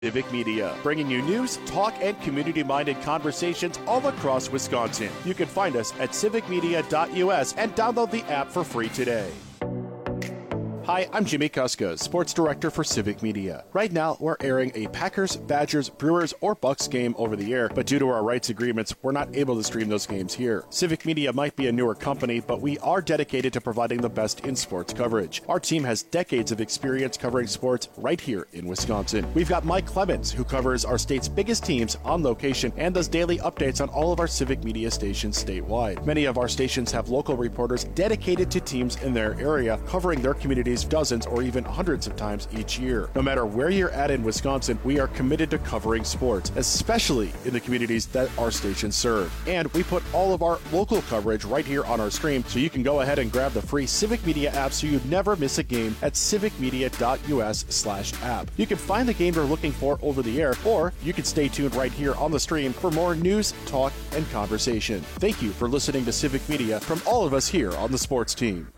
Civic Media, bringing you news, talk, and community-minded conversations all across Wisconsin. You can find us at civicmedia.us and download the app for free today. Hi, I'm Jimmy Kuska, Sports Director for Civic Media. Right now, we're airing a Packers, Badgers, Brewers, or Bucks game over the air, but due to our rights agreements, we're not able to stream those games here. Civic Media might be a newer company, but we are dedicated to providing the best in sports coverage. Our team has decades of experience covering sports right here in Wisconsin. We've got Mike Clemens, who covers our state's biggest teams on location and does daily updates on all of our Civic Media stations statewide. Many of our stations have local reporters dedicated to teams in their area, covering their communities dozens or even hundreds of times each year. No matter where you're at in Wisconsin, we are committed to covering sports, especially in the communities that our stations serve. And we put all of our local coverage right here on our stream, so you can go ahead and grab the free Civic Media app so you never miss a game at civicmedia.us/app. You can find the game you're looking for over the air, or you can stay tuned right here on the stream for more news, talk, and conversation. Thank you for listening to Civic Media from all of us here on the sports team.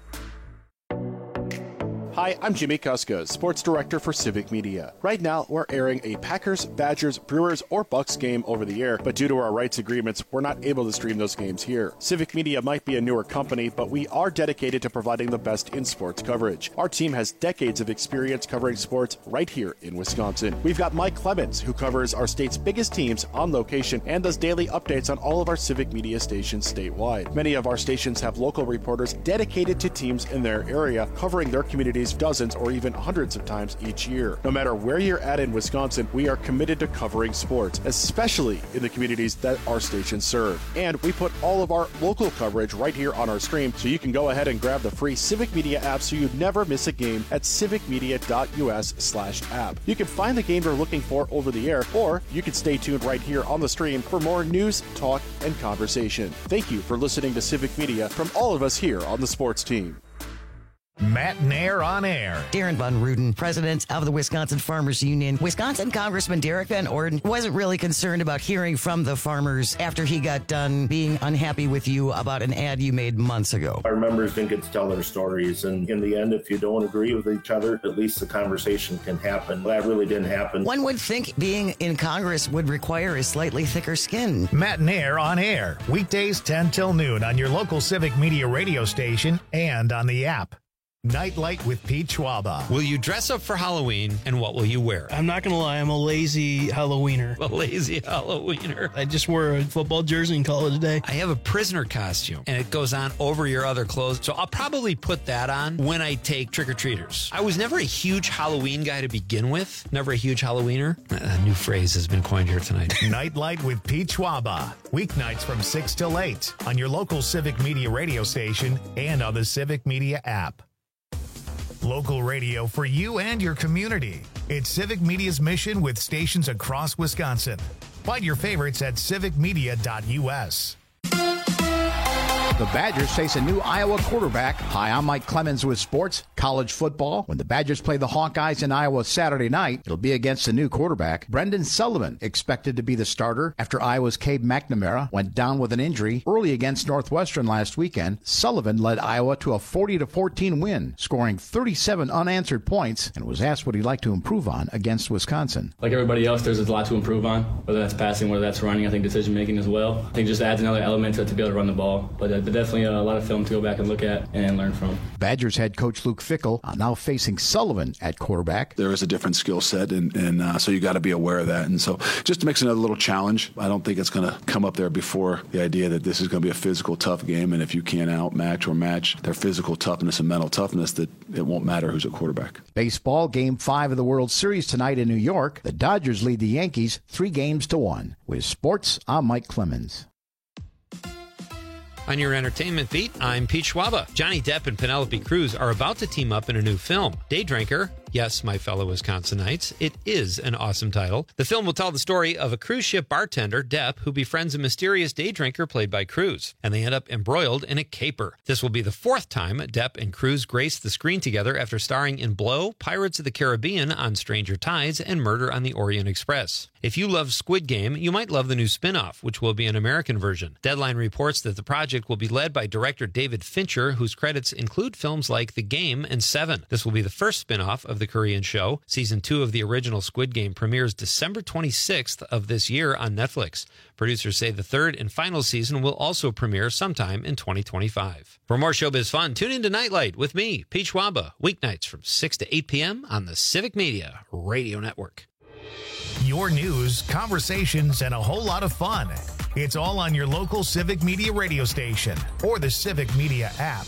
Hi, I'm Jimmy Kuska, Sports Director for Civic Media. Right now, we're airing a Packers, Badgers, Brewers, or Bucks game over the air, but due to our rights agreements, we're not able to stream those games here. Civic Media might be a newer company, but we are dedicated to providing the best in sports coverage. Our team has decades of experience covering sports right here in Wisconsin. We've got Mike Clemens, who covers our state's biggest teams on location and does daily updates on all of our Civic Media stations statewide. Many of our stations have local reporters dedicated to teams in their area, covering their communities dozens or even hundreds of times each year. No matter where you're at in Wisconsin, we are committed to covering sports, especially in the communities that our stations serve. And we put all of our local coverage right here on our stream, so you can go ahead and grab the free Civic Media app so you never miss a game at civicmedia.us/app. You can find the game you're looking for over the air, or you can stay tuned right here on the stream for more news, talk, and conversation. Thank you for listening to Civic Media from all of us here on the sports team. Matt Nair on air. Darren Von Ruden, president of the Wisconsin Farmers Union. Wisconsin Congressman Derek Van Orden wasn't really concerned about hearing from the farmers after he got done being unhappy with you about an ad you made months ago. Our members didn't get to tell their stories, and in the end, if you don't agree with each other, at least the conversation can happen. That really didn't happen. One would think being in Congress would require a slightly thicker skin. Matt Nair on air. Weekdays 10 till noon on your local Civic Media radio station and on the app. Nightlight with Pete Schwaba. Will you dress up for Halloween, and what will you wear? I'm not going to lie, I'm a lazy Halloweener. A lazy Halloweener. I just wore a football jersey in college today. I have a prisoner costume, and it goes on over your other clothes, so I'll probably put that on when I take trick-or-treaters. I was never a huge Halloween guy to begin with. Never a huge Halloweener. A new phrase has been coined here tonight. Nightlight with Pete Schwaba. Weeknights from 6 till 8 on your local Civic Media radio station and on the Civic Media app. Local radio for you and your community. It's Civic Media's mission with stations across Wisconsin. Find your favorites at civicmedia.us. The Badgers face a new Iowa quarterback. Hi, I'm Mike Clemens with sports, college football. When the Badgers play the Hawkeyes in Iowa Saturday night, it'll be against a new quarterback. Brendan Sullivan expected to be the starter after Iowa's Cade McNamara went down with an injury early against Northwestern last weekend. Sullivan led Iowa to a 40-14 win, scoring 37 unanswered points, and was asked what he'd like to improve on against Wisconsin. Like everybody else, there's a lot to improve on, whether that's passing, whether that's running, I think decision-making as well. I think it just adds another element to be able to run the ball. But definitely a lot of film to go back and look at and learn from. Badgers head coach Luke Fickell now facing Sullivan at quarterback. There is a different skill set, and so you got to be aware of that. And so just makes another little challenge. I don't think it's going to come up there before the idea that this is going to be a physical, tough game, and if you can't outmatch or match their physical toughness and mental toughness, that it won't matter who's at quarterback. Baseball, Game 5 of the World Series tonight in New York. The Dodgers lead the Yankees 3-1. With sports, I'm Mike Clemens. On your entertainment beat, I'm Pete Schwaba. Johnny Depp and Penelope Cruz are about to team up in a new film, Day Drinker. Yes, my fellow Wisconsinites, it is an awesome title. The film will tell the story of a cruise ship bartender, Depp, who befriends a mysterious day drinker played by Cruz, and they end up embroiled in a caper. This will be the fourth time Depp and Cruz grace the screen together after starring in Blow, Pirates of the Caribbean, On Stranger Tides, and Murder on the Orient Express. If you love Squid Game, you might love the new spin-off, which will be an American version. Deadline reports that the project will be led by director David Fincher, whose credits include films like The Game and Seven. This will be the first spin-off of the the Korean show. Season 2 of the original Squid Game premieres December 26th of this year on Netflix. Producers say the third and final season will also premiere sometime in 2025. For more showbiz fun, tune in to Nightlight with me, Pete Schwaba, weeknights from 6 to 8 p.m. on the Civic Media Radio Network. Your news, conversations, and a whole lot of fun. It's all on your local Civic Media radio station or the Civic Media app.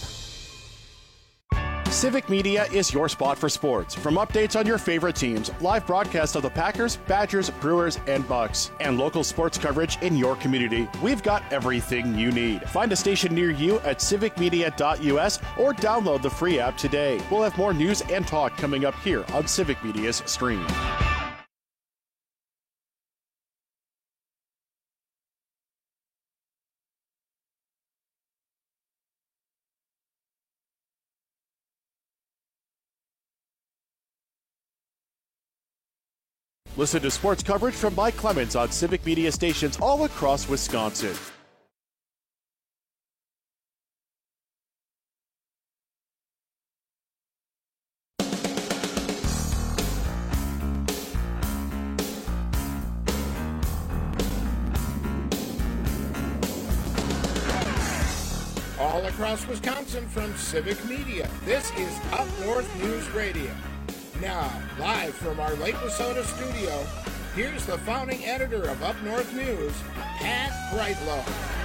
Civic Media is your spot for sports. From updates on your favorite teams, live broadcasts of the Packers, Badgers, Brewers, and Bucks, and local sports coverage in your community, we've got everything you need. Find a station near you at civicmedia.us or download the free app today. We'll have more news and talk coming up here on Civic Media's stream. Listen to sports coverage from Mike Clemens on Civic Media stations all across Wisconsin. All across Wisconsin from Civic Media, this is Up North News Radio. Now, live from our Lake Wissota studio, here's the founding editor of Up North News, Pat Breitlow.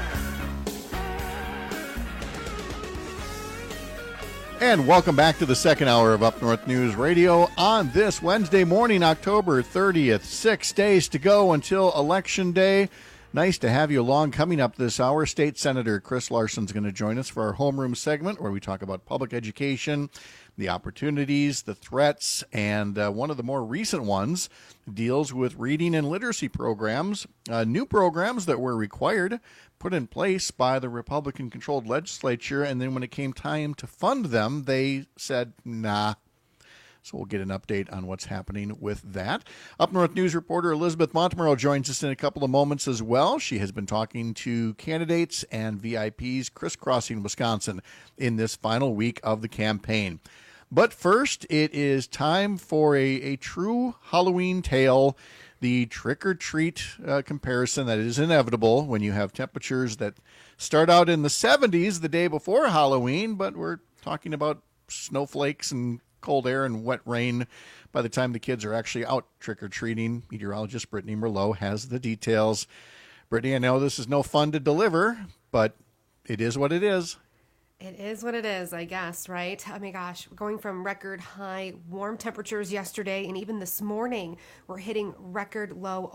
And welcome back to the second hour of Up North News Radio on this Wednesday morning, October 30th. 6 days to go until Election Day. Nice to have you along. Coming up this hour, State Senator Chris Larson is going to join us for our homeroom segment where we talk about public education, the opportunities, the threats, and one of the more recent ones deals with reading and literacy programs, new programs that were required, put in place by the Republican-controlled legislature, and then when it came time to fund them, they said, nah. So we'll get an update on what's happening with that. Up North News reporter Elizabeth Montemurro joins us in a couple of moments as well. She has been talking to candidates and VIPs crisscrossing Wisconsin in this final week of the campaign. But first, it is time for a true Halloween tale, the trick-or-treat comparison that is inevitable when you have temperatures that start out in the 70s the day before Halloween, but we're talking about snowflakes and cold air and wet rain by the time the kids are actually out trick-or-treating. Meteorologist Brittany Merlot has the details. Brittany, I know this is no fun to deliver, but it is what it is. It is what it is, I guess, right? Oh my gosh, we're going from record high warm temperatures yesterday, and even this morning we're hitting record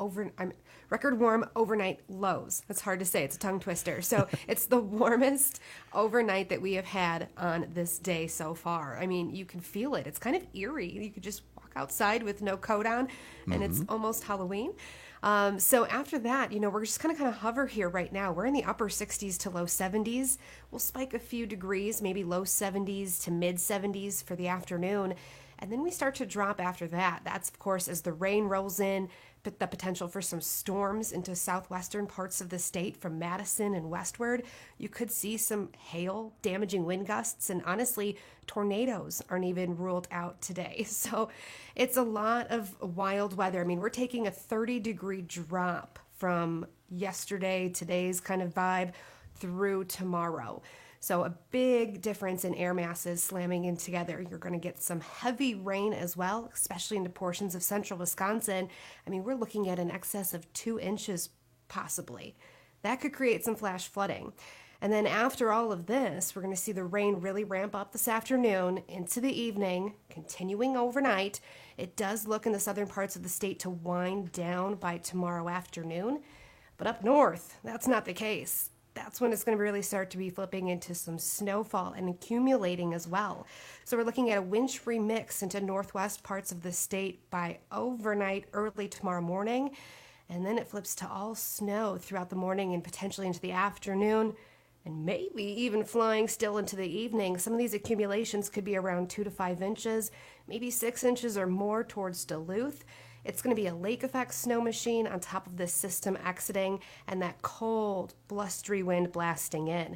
warm overnight lows. That's hard to say. It's a tongue twister. So it's the warmest overnight that we have had on this day so far. I mean, you can feel it. It's kind of eerie. You could just walk outside with no coat on, and it's almost Halloween. So after that, we're just kind of hover here right now. We're in the upper 60s to low 70s. We'll spike a few degrees, maybe low 70s to mid 70s for the afternoon. And then we start to drop after that. That's, of course, as the rain rolls in, but the potential for some storms into southwestern parts of the state from Madison and westward. You could see some hail, damaging wind gusts, and honestly, tornadoes aren't even ruled out today. So it's a lot of wild weather. I mean, we're taking a 30-degree drop from yesterday, today's kind of vibe, through tomorrow. So a big difference in air masses slamming in together. You're going to get some heavy rain as well, especially into portions of central Wisconsin. I mean, we're looking at an excess of 2 inches possibly. That could create some flash flooding. And then after all of this, we're going to see the rain really ramp up this afternoon into the evening, continuing overnight. It does look in the southern parts of the state to wind down by tomorrow afternoon. But up north, that's not the case. That's when it's going to really start to be flipping into some snowfall and accumulating as well. So we're looking at a wintry mix into northwest parts of the state by overnight, early tomorrow morning. And then it flips to all snow throughout the morning and potentially into the afternoon, and maybe even flying still into the evening. Some of these accumulations could be around 2 to 5 inches, maybe 6 inches or more towards Duluth. It's going to be a lake effect snow machine on top of this system exiting and that cold, blustery wind blasting in.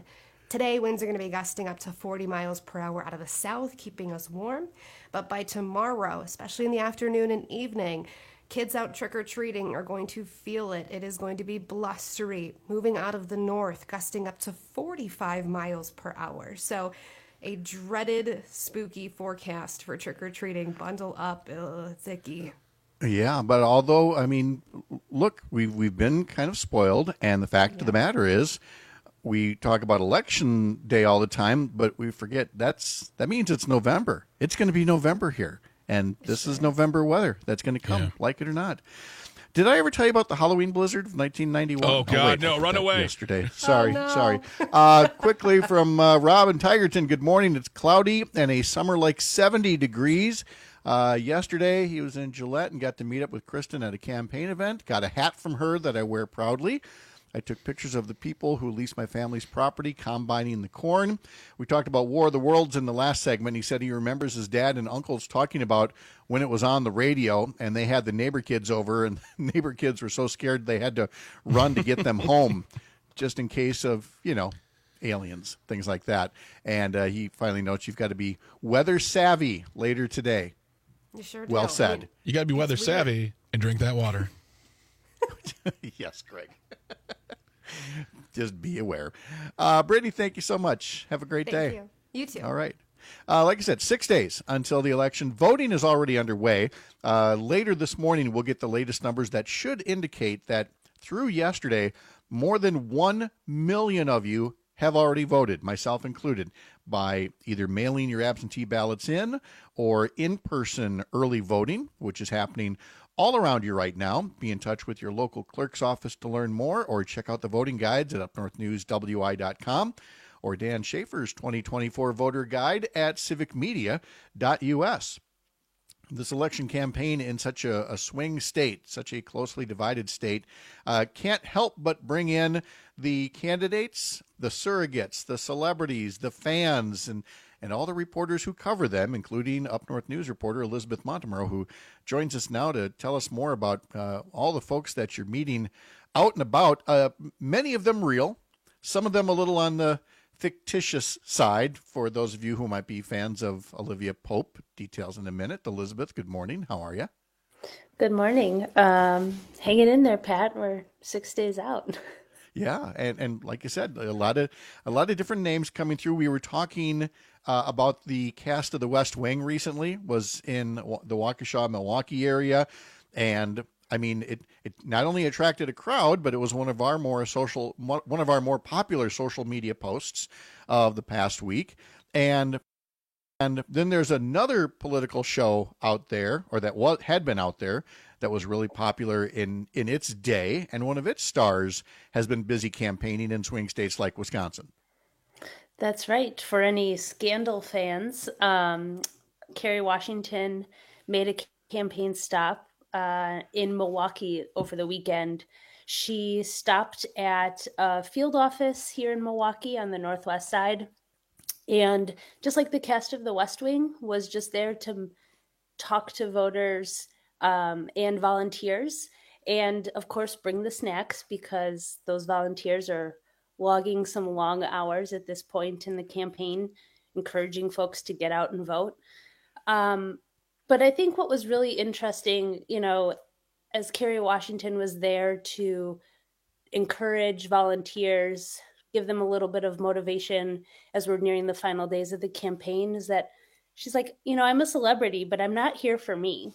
Today, winds are going to be gusting up to 40 miles per hour out of the south, keeping us warm. But by tomorrow, especially in the afternoon and evening, kids out trick-or-treating are going to feel it. It is going to be blustery, moving out of the north, gusting up to 45 miles per hour. So a dreaded, spooky forecast for trick-or-treating. Bundle up. Ugh, it's icky. Yeah, but although, I mean, look, we've been kind of spoiled, and the fact of the matter is, we talk about Election Day all the time, but we forget that means it's November. It's going to be November here, and this is November weather that's going to come, like it or not. Did I ever tell you about the Halloween blizzard of 1991? Oh, God, no, run away. Yesterday. Sorry. Quickly from Rob in Tigerton, good morning. It's cloudy and a summer like 70 degrees. Yesterday, he was in Gillette and got to meet up with Kristen at a campaign event. Got a hat from her that I wear proudly. I took pictures of the people who leased my family's property, combining the corn. We talked about War of the Worlds in the last segment. He said he remembers his dad and uncles talking about when it was on the radio, and they had the neighbor kids over, and the neighbor kids were so scared they had to run to get them home, just in case of, aliens, things like that. And he finally notes you've got to be weather savvy later today. You sure do. Well said. You got to be weather savvy and drink that water. Yes, Greg. Just be aware. Brittany, thank you so much. Have a great day. Thank you. You too. All right. Like I said, 6 days until the election. Voting is already underway. Later this morning, we'll get the latest numbers that should indicate that through yesterday, more than 1 million of you have already voted, myself included, by either mailing your absentee ballots in or in-person early voting, which is happening all around you right now. Be in touch with your local clerk's office to learn more, or check out the voting guides at upnorthnewswi.com or Dan Schaefer's 2024 voter guide at civicmedia.us. This election campaign in such a swing state, such a closely divided state, can't help but bring in the candidates, the surrogates, the celebrities, the fans, and all the reporters who cover them, including Up North News reporter Elizabeth Montemurro, who joins us now to tell us more about all the folks that you're meeting out and about. Many of them real, some of them a little on the fictitious side for those of you who might be fans of Olivia Pope. Details in a minute. Elizabeth, good morning. How are you? Good morning. Hanging in there, Pat. We're 6 days out. Yeah, and like I said, a lot of different names coming through. We were talking about the cast of The West Wing recently. Was in the Waukesha, Milwaukee area, and I mean, it not only attracted a crowd, but it was one of our more popular social media posts of the past week. And then there's another political show out there, or that had been out there, that was really popular in its day, and one of its stars has been busy campaigning in swing states like Wisconsin. That's right. For any Scandal fans, Kerry Washington made a campaign stop in Milwaukee over the weekend. She stopped at a field office here in Milwaukee on the northwest side, and just like the cast of The West Wing, was just there to talk to voters and volunteers, and of course bring the snacks, because those volunteers are logging some long hours at this point in the campaign, encouraging folks to get out and vote. But I think what was really interesting, as Kerry Washington was there to encourage volunteers, give them a little bit of motivation as we're nearing the final days of the campaign, is that she's like, I'm a celebrity, but I'm not here for me.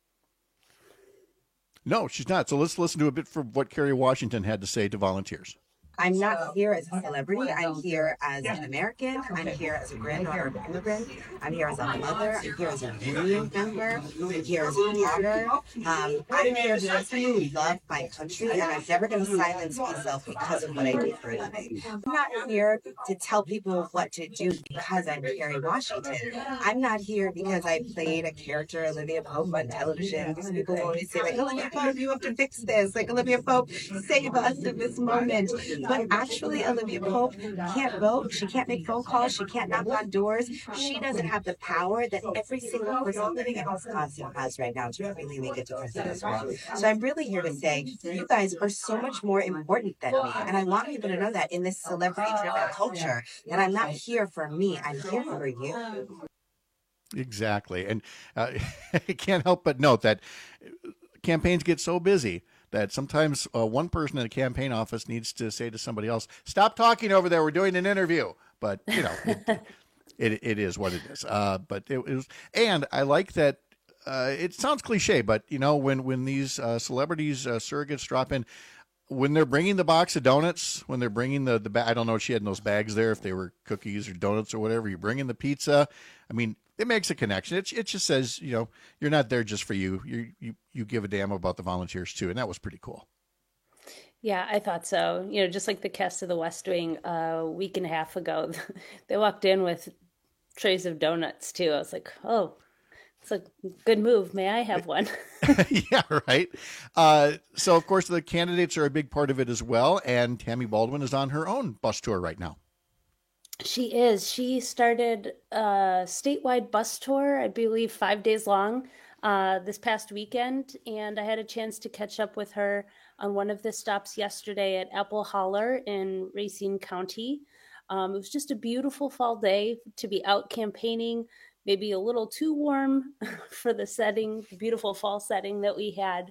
No, she's not. So let's listen to a bit from what Kerry Washington had to say to volunteers. I'm not here as a celebrity. I'm here as an American. I'm here as a granddaughter of an immigrant. I'm here as a mother. I'm here as a union member. I'm here as a daughter. I'm here just to love my country, and I'm never going to silence myself because of what I do for a living. I'm not here to tell people what to do because I'm Kerry Washington. I'm not here because I played a character, Olivia Pope, on television. These people always say, like, Olivia Pope, you have to fix this. Like, Olivia Pope, save us in this moment. But actually, Olivia Pope can't vote. She can't make phone calls. She can't knock on doors. She doesn't have the power that every single person living in Wisconsin has right now to really make a difference in this world. So I'm really here to say, you guys are so much more important than me. And I want people to know that in this celebrity-driven culture, that I'm not here for me. I'm here for you. Exactly. And I can't help but note that campaigns get so busy that sometimes one person in a campaign office needs to say to somebody else, stop talking over there. We're doing an interview. But, it is what it is. But it was, and I like that. It sounds cliche, but when these celebrities, surrogates drop in, when they're bringing the box of donuts, when they're bringing the I don't know if she had in those bags there, if they were cookies or donuts or whatever, you're bringing the pizza. I mean, it makes a connection. It just says, you're not there just for you. You give a damn about the volunteers too. And that was pretty cool. Yeah, I thought so. Just like the cast of The West Wing a week and a half ago, they walked in with trays of donuts too. I was like, oh, it's a good move. May I have one? Yeah, right. So, of course, the candidates are a big part of it as well. And Tammy Baldwin is on her own bus tour right now. She is. She started a statewide bus tour, I believe 5 days long, this past weekend. And I had a chance to catch up with her on one of the stops yesterday at Apple Holler in Racine County. It was just a beautiful fall day to be out campaigning, maybe a little too warm for the setting, the beautiful fall setting that we had.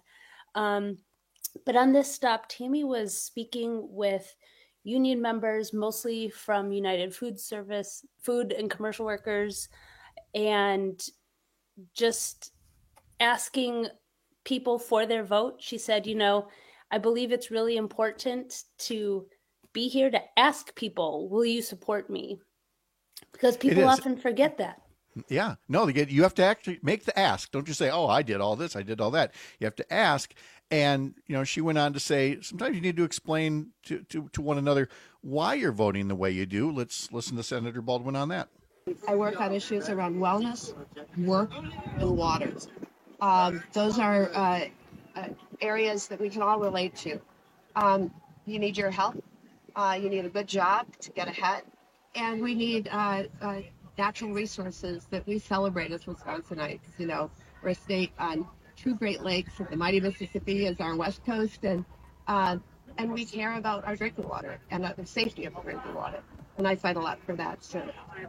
But on this stop, Tammy was speaking with union members, mostly from United Food Service, food and commercial workers, and just asking people for their vote. She said, I believe it's really important to be here to ask people, will you support me? Because people often forget that. Yeah, no, you have to actually make the ask. Don't just say, oh, I did all this, I did all that. You have to ask. And, she went on to say, sometimes you need to explain to one another why you're voting the way you do. Let's listen to Senator Baldwin on that. I work on issues around wellness, work, and water. Those are areas that we can all relate to. You need your help. You need a good job to get ahead. And we need natural resources that we celebrate as Wisconsinites. We're a state on two Great Lakes, the mighty Mississippi is our west coast, and we care about our drinking water and the safety of our drinking water. And I fight a lot for that. So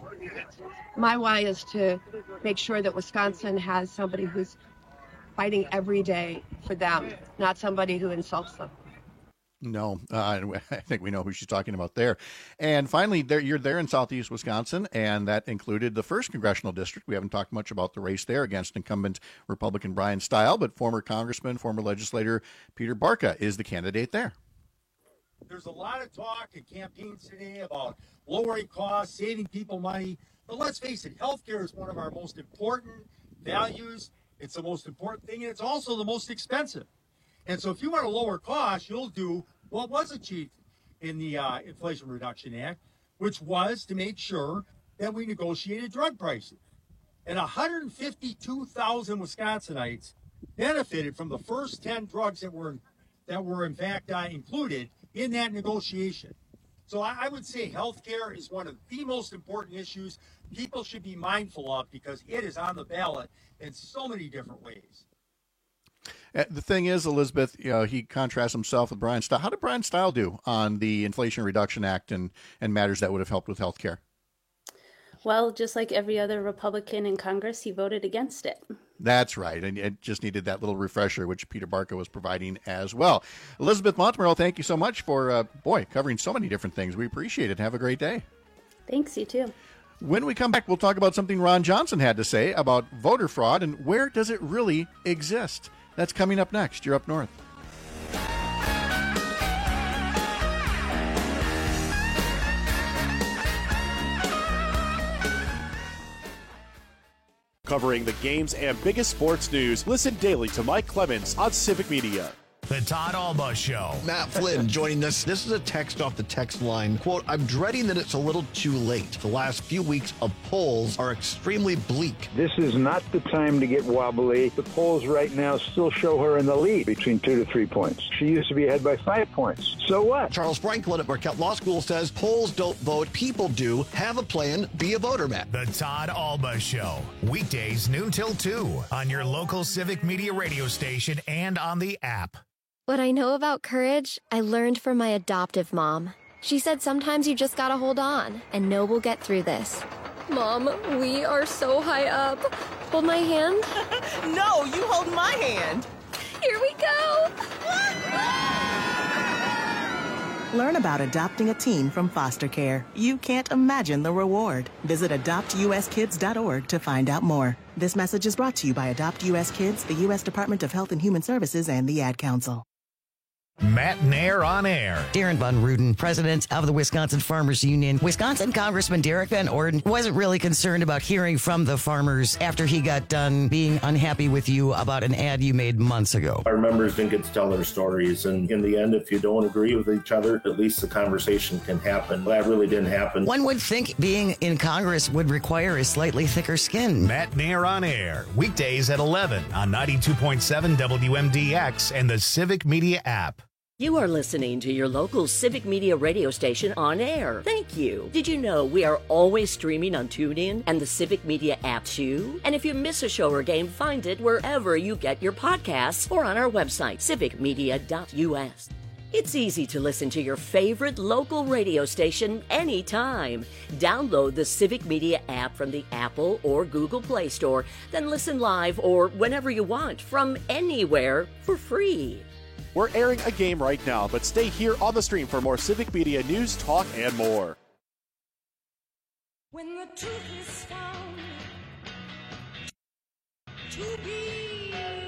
my why is to make sure that Wisconsin has somebody who's fighting every day for them, not somebody who insults them. No, I think we know who she's talking about there. And finally, you're there in southeast Wisconsin, and that included the 1st Congressional District. We haven't talked much about the race there against incumbent Republican Brian Stile, but former Congressman, former legislator Peter Barca is the candidate there. There's a lot of talk in campaigns today about lowering costs, saving people money. But let's face it, healthcare is one of our most important values. It's the most important thing, and it's also the most expensive. And so if you want to lower costs, you'll do what was achieved in the Inflation Reduction Act, which was to make sure that we negotiated drug prices. And 152,000 Wisconsinites benefited from the first 10 drugs that were in fact included in that negotiation. So I would say healthcare is one of the most important issues people should be mindful of because it is on the ballot in so many different ways. The thing is, Elizabeth, he contrasts himself with Brian Stile. How did Brian Stile do on the Inflation Reduction Act and matters that would have helped with health care? Well, just like every other Republican in Congress, he voted against it. That's right. And it just needed that little refresher, which Peter Barca was providing as well. Elizabeth Montemurro, thank you so much for, covering so many different things. We appreciate it. Have a great day. Thanks, you too. When we come back, we'll talk about something Ron Johnson had to say about voter fraud and where does it really exist. That's coming up next. You're Up North. Covering the games and biggest sports news, listen daily to Mike Clemens on Civic Media. The Todd Alba Show. Matt Flynn joining us. This is a text off the text line. Quote, I'm dreading that it's a little too late. The last few weeks of polls are extremely bleak. This is not the time to get wobbly. The polls right now still show her in the lead between 2 to 3 points. She used to be ahead by 5 points. So what? Charles Franklin at Marquette Law School says polls don't vote, people do. Have a plan, be a voter, Matt. The Todd Alba Show. Weekdays noon till 2 on your local Civic Media radio station and on the app. What I know about courage, I learned from my adoptive mom. She said sometimes you just gotta hold on and know we'll get through this. Mom, we are so high up. Hold my hand. No, you hold my hand. Here we go. Learn about adopting a teen from foster care. You can't imagine the reward. Visit adoptuskids.org to find out more. This message is brought to you by Adopt U.S. Kids, the U.S. Department of Health and Human Services, and the Ad Council. Matt Nair on air. Darren Von Ruden, president of the Wisconsin Farmers Union. Wisconsin Congressman Derek Van Orden wasn't really concerned about hearing from the farmers after he got done being unhappy with you about an ad you made months ago. Our members didn't get to tell their stories, and in the end, if you don't agree with each other, at least the conversation can happen. That really didn't happen. One would think being in Congress would require a slightly thicker skin. Matt Nair on air. Weekdays at 11 on 92.7 WMDX and the Civic Media app. You are listening to your local Civic Media radio station on air. Thank you. Did you know we are always streaming on TuneIn and the Civic Media app too? And if you miss a show or game, find it wherever you get your podcasts or on our website, civicmedia.us. It's easy to listen to your favorite local radio station anytime. Download the Civic Media app from the Apple or Google Play Store, then listen live or whenever you want from anywhere for free. We're airing a game right now, but stay here on the stream for more Civic Media news, talk, and more. When the truth is found to be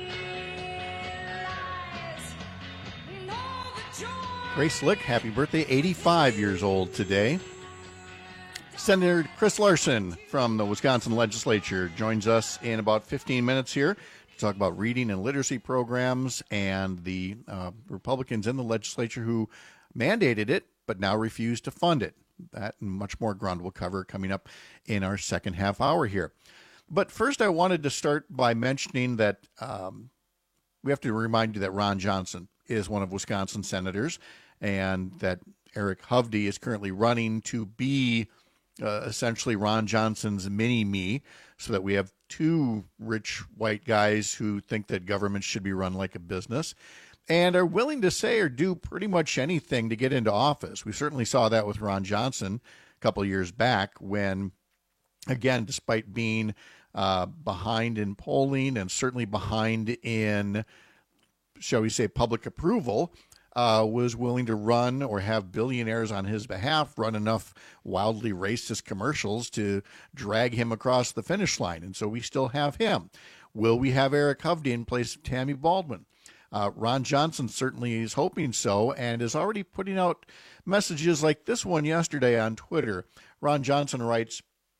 lies, and all the joy. Grace Lick, happy birthday, 85 years old today. Senator Chris Larson from the Wisconsin legislature joins us in about 15 minutes here. Talk about reading and literacy programs and the Republicans in the legislature who mandated it but now refuse to fund it. That and much more ground we'll cover coming up in our second half hour here. But first I wanted to start by mentioning that we have to remind you that Ron Johnson is one of Wisconsin's senators and that Eric Hovde is currently running to be essentially Ron Johnson's mini-me, so that we have two rich white guys who think that government should be run like a business and are willing to say or do pretty much anything to get into office. We certainly saw that with Ron Johnson a couple of years back when, again, despite being behind in polling and certainly behind in, shall we say, public approval, was willing to run or have billionaires on his behalf run enough wildly racist commercials to drag him across the finish line. And so we still have him. Will we have Eric Hovde in place of Tammy Baldwin? Ron Johnson certainly is hoping so and is already putting out messages like this one yesterday on Twitter. Ron Johnson writes,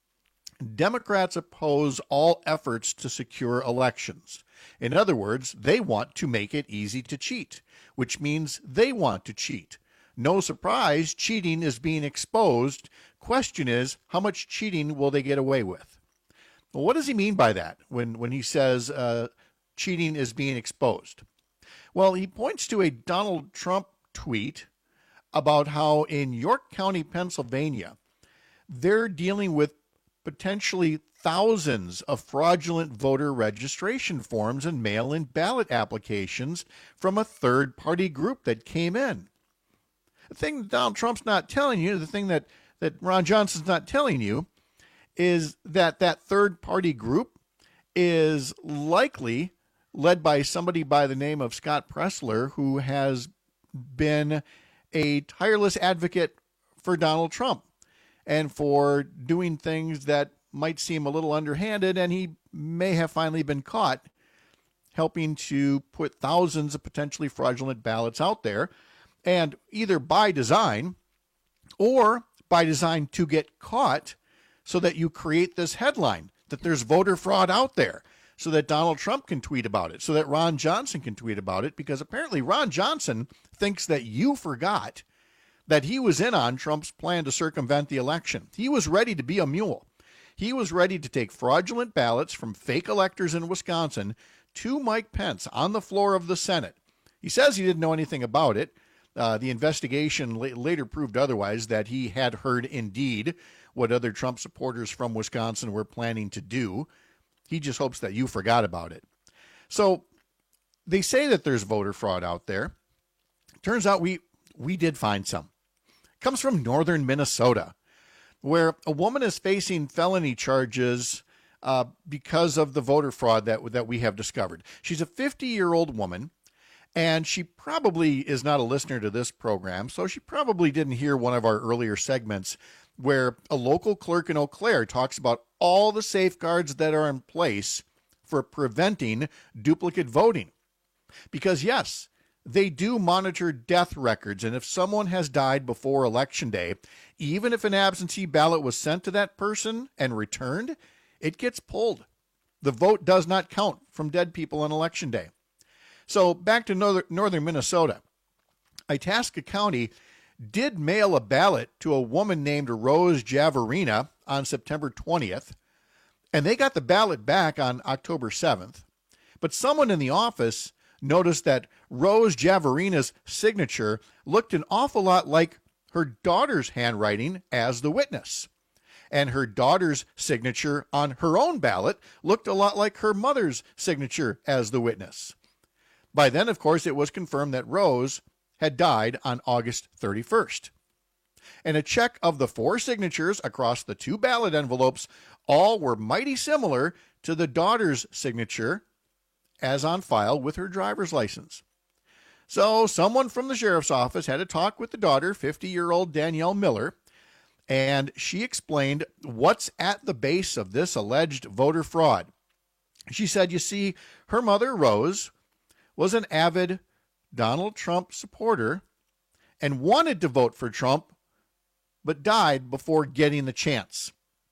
Democrats oppose all efforts to secure elections. In other words, they want to make it easy to cheat, which means they want to cheat. No surprise, cheating is being exposed. Question is, how much cheating will they get away with? Well, what does he mean by that when he says cheating is being exposed? Well, he points to a Donald Trump tweet about how in York County, Pennsylvania, they're dealing with potentially thousands of fraudulent voter registration forms and mail-in ballot applications from a third-party group that came in. The thing that Donald Trump's not telling you, the thing that Ron Johnson's not telling you, is that that third-party group is likely led by somebody by the name of Scott Pressler, who has been a tireless advocate for Donald Trump and for doing things that might seem a little underhanded, and he may have finally been caught helping to put thousands of potentially fraudulent ballots out there, and either by design or by design to get caught so that you create this headline that there's voter fraud out there. so that Donald Trump can tweet about it, so that Ron Johnson can tweet about it, because apparently Ron Johnson thinks that you forgot that he was in on Trump's plan to circumvent the election. He was ready to be a mule. He was ready to take fraudulent ballots from fake electors in Wisconsin to Mike Pence on the floor of the Senate. He says he didn't know anything about it. The investigation later proved otherwise, that he had heard indeed what other Trump supporters from Wisconsin were planning to do. He just hopes that you forgot about it. So they say that there's voter fraud out there. Turns out we did find some. It comes from northern Minnesota, where a woman is facing felony charges because of the voter fraud that we have discovered. She's a 50-year-old woman, and she probably is not a listener to this program, so she probably didn't hear one of our earlier segments where a local clerk in Eau Claire talks about all the safeguards that are in place for preventing duplicate voting. Because, yes, they do monitor death records, and if someone has died before Election Day, even if an absentee ballot was sent to that person and returned, it gets pulled. The vote does not count from dead people on Election Day. So back to northern Minnesota. Itasca County did mail a ballot to a woman named Rose Javerina on September 20th, and they got the ballot back on October 7th. But someone in the office noticed that Rose Javerina's signature looked an awful lot like her daughter's handwriting as the witness. And her daughter's signature on her own ballot looked a lot like her mother's signature as the witness. By then, of course, it was confirmed that Rose had died on August 31st. And a check of the 4 signatures across the 2 ballot envelopes all were mighty similar to the daughter's signature as on file with her driver's license. So someone from the sheriff's office had a talk with the daughter, 50-year-old Danielle Miller, and she explained what's at the base of this alleged voter fraud. She said, you see, her mother, Rose, was an avid Donald Trump supporter and wanted to vote for Trump, but died before getting the chance.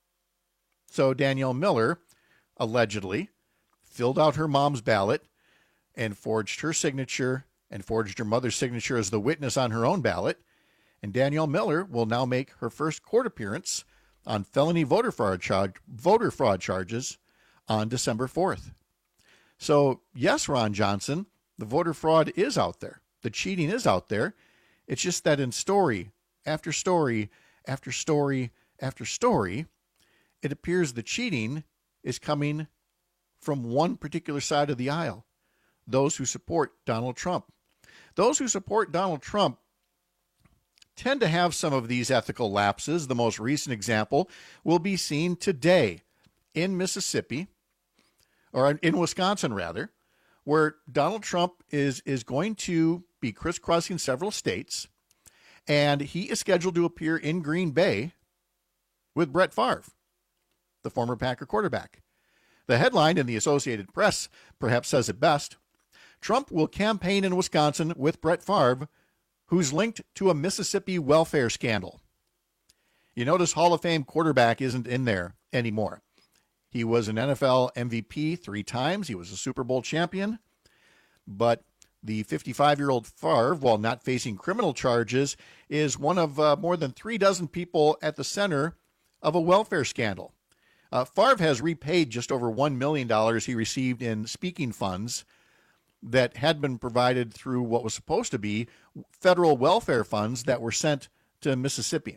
So Danielle Miller, allegedly, filled out her mom's ballot and forged her signature and forged her mother's signature as the witness on her own ballot. And Danielle Miller will now make her first court appearance on felony voter fraud charges on December 4th. So, yes, Ron Johnson, the voter fraud is out there. The cheating is out there. It's just that in story after story after story after story, it appears the cheating is coming from one particular side of the aisle, those who support Donald Trump. Those who support Donald Trump tend to have some of these ethical lapses. The most recent example will be seen today in Mississippi, or in Wisconsin, rather, where Donald Trump is going to be crisscrossing several states, and he is scheduled to appear in Green Bay with Brett Favre, the former Packer quarterback. The headline in the Associated Press perhaps says it best. Trump will campaign in Wisconsin with Brett Favre, who's linked to a Mississippi welfare scandal. You notice Hall of Fame quarterback isn't in there anymore. He was an NFL MVP 3 times. He was a Super Bowl champion. But the 55-year-old Favre, while not facing criminal charges, is one of more than 3 dozen people at the center of a welfare scandal. Favre has repaid just over $1 million he received in speaking funds that had been provided through what was supposed to be federal welfare funds that were sent to Mississippi.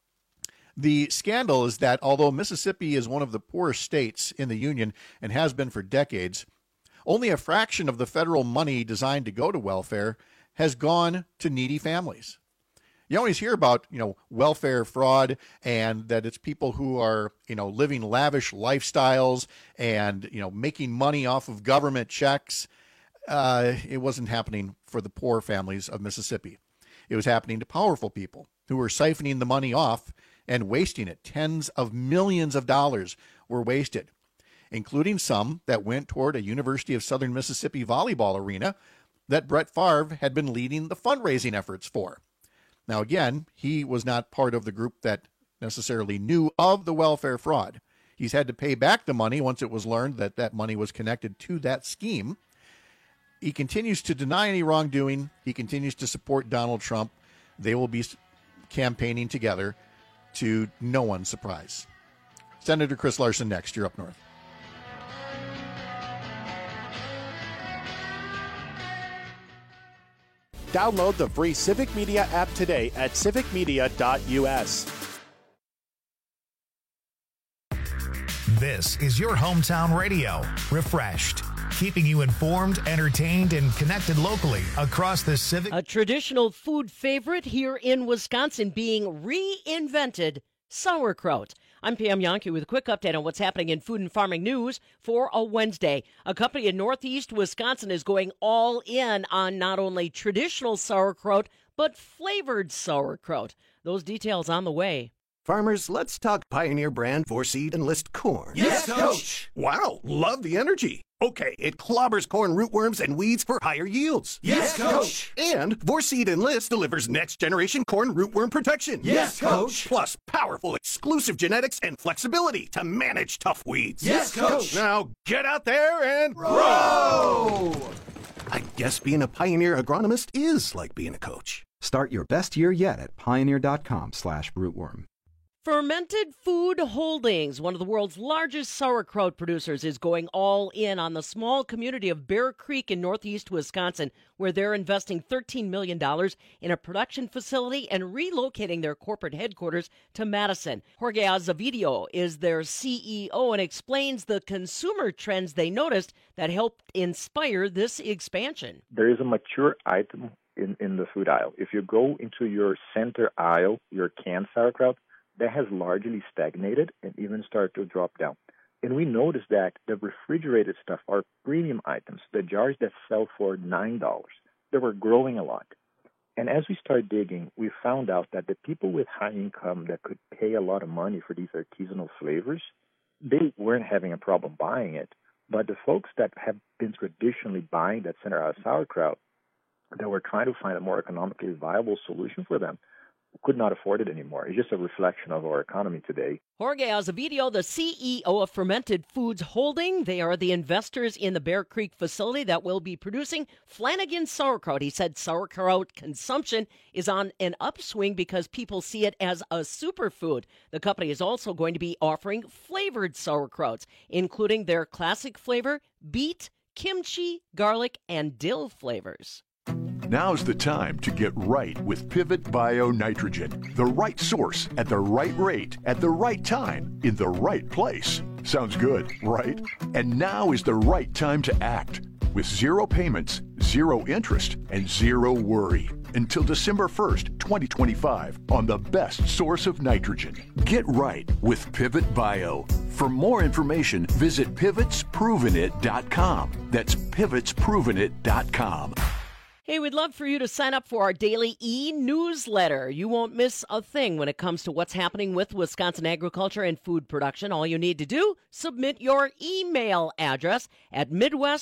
The scandal is that although Mississippi is one of the poorest states in the union and has been for decades, only a fraction of the federal money designed to go to welfare has gone to needy families. You always hear about, welfare fraud and that it's people who are, living lavish lifestyles and, making money off of government checks. It wasn't happening for the poor families of Mississippi. It was happening to powerful people who were siphoning the money off and wasting it. Tens of millions of dollars were wasted, including some that went toward a University of Southern Mississippi volleyball arena that Brett Favre had been leading the fundraising efforts for. Now, again, he was not part of the group that necessarily knew of the welfare fraud. He's had to pay back the money once it was learned that that money was connected to that scheme. He continues to deny any wrongdoing. He continues to support Donald Trump. They will be campaigning together to no one's surprise. Senator Chris Larson next. You're up north. Download the free Civic Media app today at civicmedia.us. This is your hometown radio, Refreshed, keeping you informed, entertained, and connected locally across the Civic. A traditional food favorite here in Wisconsin being reinvented, sauerkraut. I'm Pam Yonke with a quick update on what's happening in food and farming news for a Wednesday. A company in Northeast Wisconsin is going all in on not only traditional sauerkraut, but flavored sauerkraut. Those details on the way. Farmers, let's talk Pioneer brand Vorseed Enlist corn. Yes, Coach! Wow, love the energy. Okay, it clobbers corn rootworms and weeds for higher yields. Yes, Coach! And Vorseed Enlist delivers next-generation corn rootworm protection. Yes, Coach! Plus powerful exclusive genetics and flexibility to manage tough weeds. Yes, Coach! Now get out there and grow! I guess being a Pioneer agronomist is like being a coach. Start your best year yet at pioneer.com/rootworm. Fermented Food Holdings, one of the world's largest sauerkraut producers, is going all in on the small community of Bear Creek in northeast Wisconsin, where they're investing $13 million in a production facility and relocating their corporate headquarters to Madison. Jorge Azevedo is their CEO and explains the consumer trends they noticed that helped inspire this expansion. There is a mature item in the food aisle. If you go into your center aisle, your canned sauerkraut, that has largely stagnated and even started to drop down. And we noticed that the refrigerated stuff are premium items, the jars that sell for $9. They were growing a lot. And as we started digging, we found out that the people with high income that could pay a lot of money for these artisanal flavors, they weren't having a problem buying it. But the folks that have been traditionally buying that center aisle sauerkraut, that were trying to find a more economically viable solution for them, could not afford it anymore. It's just a reflection of our economy today. Jorge Azevedo, the CEO of Fermented Foods Holding. They are the investors in the Bear Creek facility that will be producing Flanagan sauerkraut. He said sauerkraut consumption is on an upswing because people see it as a superfood. The company is also going to be offering flavored sauerkrauts, including their classic flavor, beet, kimchi, garlic, and dill flavors. Now's the time to get right with Pivot Bio Nitrogen. The right source at the right rate at the right time in the right place. Sounds good, right? And now is the right time to act. With zero payments, zero interest, and zero worry. Until December 1st, 2025 on the best source of nitrogen. Get right with Pivot Bio. For more information, visit pivotsprovenit.com. That's pivotsprovenit.com. Hey, we'd love for you to sign up for our daily e-newsletter. You won't miss a thing when it comes to what's happening with Wisconsin agriculture and food production. All you need to do, submit your email address at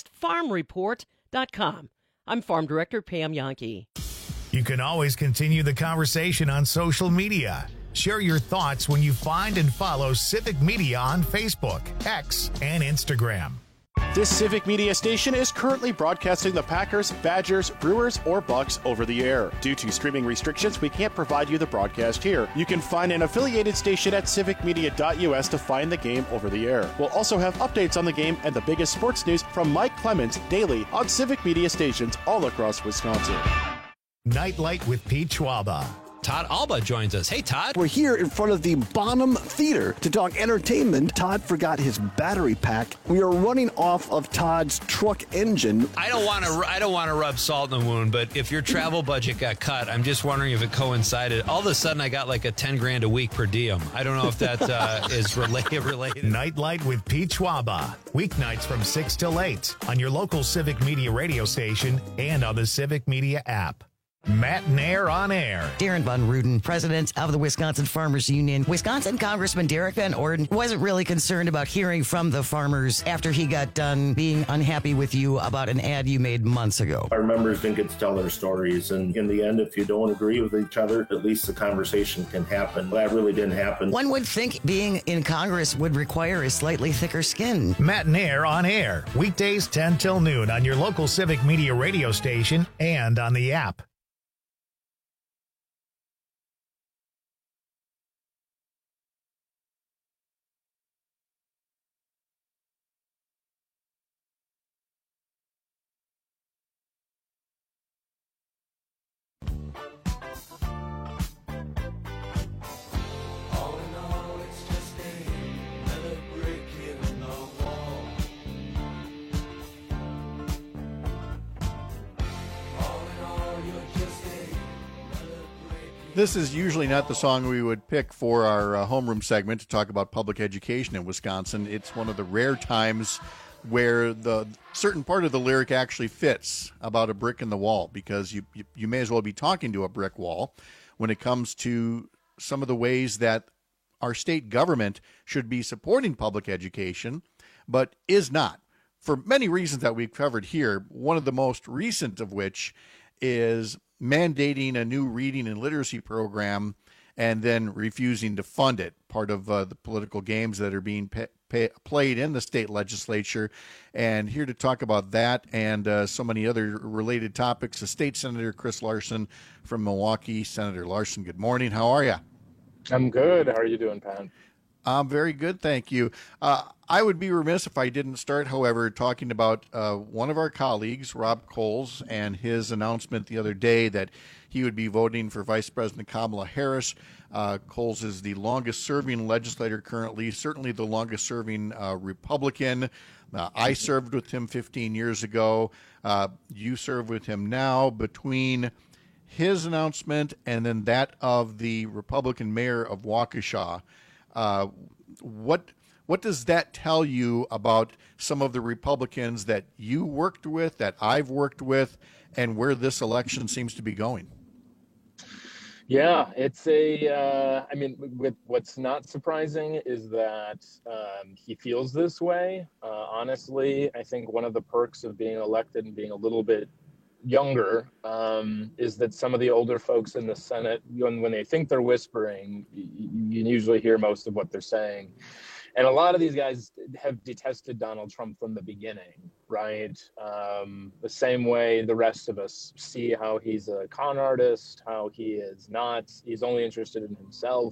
midwestfarmreport.com. I'm Farm Director Pam Yonke. You can always continue the conversation on social media. Share your thoughts when you find and follow Civic Media on Facebook, X, and Instagram. This Civic Media station is currently broadcasting the Packers, Badgers, Brewers, or Bucks over the air. Due to streaming restrictions, we can't provide you the broadcast here. You can find an affiliated station at civicmedia.us to find the game over the air. We'll also have updates on the game and the biggest sports news from Mike Clemens daily on Civic Media stations all across Wisconsin. Nightlight with Pete Schwaba. Todd Alba joins us. Hey, Todd. We're here in front of the Bonham Theater to talk entertainment. Todd forgot his battery pack. We are running off of Todd's truck engine. I don't want to rub salt in the wound, but if your travel budget got cut, I'm just wondering if it coincided. All of a sudden, I got like a $10,000 a week per diem. I don't know if that is related. Nightlight with Pete Schwaba. Weeknights from 6 till 8 on your local Civic Media radio station and on the Civic Media app. Matt Nair on air. Darren Von Ruden, president of the Wisconsin Farmers Union. Wisconsin Congressman Derek Van Orden wasn't really concerned about hearing from the farmers after he got done being unhappy with you about an ad you made months ago. Our members didn't get to tell their stories, and in the end, if you don't agree with each other, at least the conversation can happen. That really didn't happen. One would think being in Congress would require a slightly thicker skin. Matt Nair on air, weekdays 10 till noon on your local Civic Media radio station and on the app. This is usually not the song we would pick for our homeroom segment to talk about public education in Wisconsin. It's one of the rare times where the certain part of the lyric actually fits about a brick in the wall, because you may as well be talking to a brick wall when it comes to some of the ways that our state government should be supporting public education, but is not, for many reasons that we've covered here. One of the most recent of which is mandating a new reading and literacy program and then refusing to fund it, part of the political games that are being played in the state legislature. And here to talk about that and so many other related topics, the State Senator Chris Larson from Milwaukee. Senator Larson, good morning. How are you? I'm good. How are you doing, Pat? I'm very good, thank you. I would be remiss if I didn't start, however, talking about one of our colleagues, Rob Coles, and his announcement the other day that he would be voting for Vice President Kamala Harris. Coles is the longest-serving legislator currently, certainly the longest-serving Republican. I served with him 15 years ago. You serve with him now. Between his announcement and then that of the Republican mayor of Waukesha, what does that tell you about some of the Republicans that you worked with, that I've worked with, and where this election seems to be going? Yeah, it's what's not surprising is that he feels this way. Honestly, I think one of the perks of being elected and being a little bit younger is that some of the older folks in the Senate, when they think they're whispering, you usually hear most of what they're saying. And a lot of these guys have detested Donald Trump from the beginning, right? The same way the rest of us see how he's a con artist, how he's only interested in himself.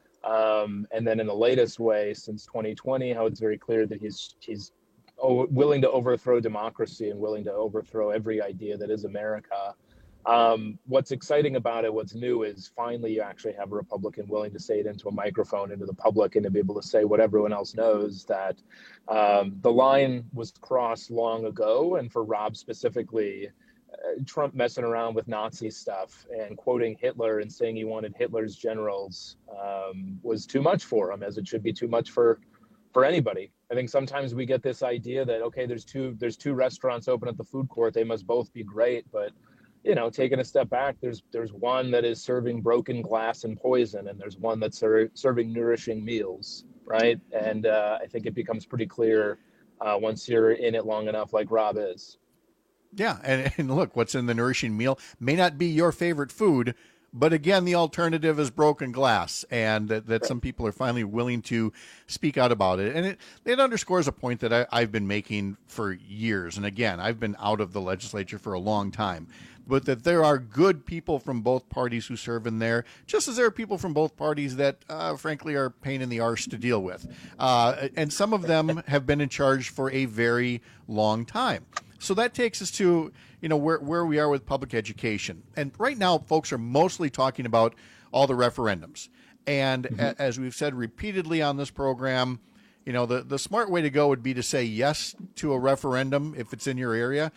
And then in the latest way, since 2020, how it's very clear that he's willing to overthrow democracy and willing to overthrow every idea that is America. What's exciting about it, what's new, is finally you actually have a Republican willing to say it into a microphone, into the public, and to be able to say what everyone else knows, that the line was crossed long ago. And for Rob specifically, Trump messing around with Nazi stuff and quoting Hitler and saying he wanted Hitler's generals was too much for him, as it should be too much for anybody. I think sometimes we get this idea that, okay, there's two restaurants open at the food court, they must both be great, but taking a step back, there's one that is serving broken glass and poison, and there's one that's serving nourishing meals, right? And I think it becomes pretty clear once you're in it long enough, like Rob is. Yeah, and look, what's in the nourishing meal may not be your favorite food, but again, the alternative is broken glass, and that some people are finally willing to speak out about it. And it underscores a point that I've been making for years. And again, I've been out of the legislature for a long time, but that there are good people from both parties who serve in there, just as there are people from both parties that, frankly, are a pain in the arse to deal with. And some of them have been in charge for a very long time. So that takes us to, where we are with public education. And right now, folks are mostly talking about all the referendums. And as we've said repeatedly on this program, the smart way to go would be to say yes to a referendum if it's in your area,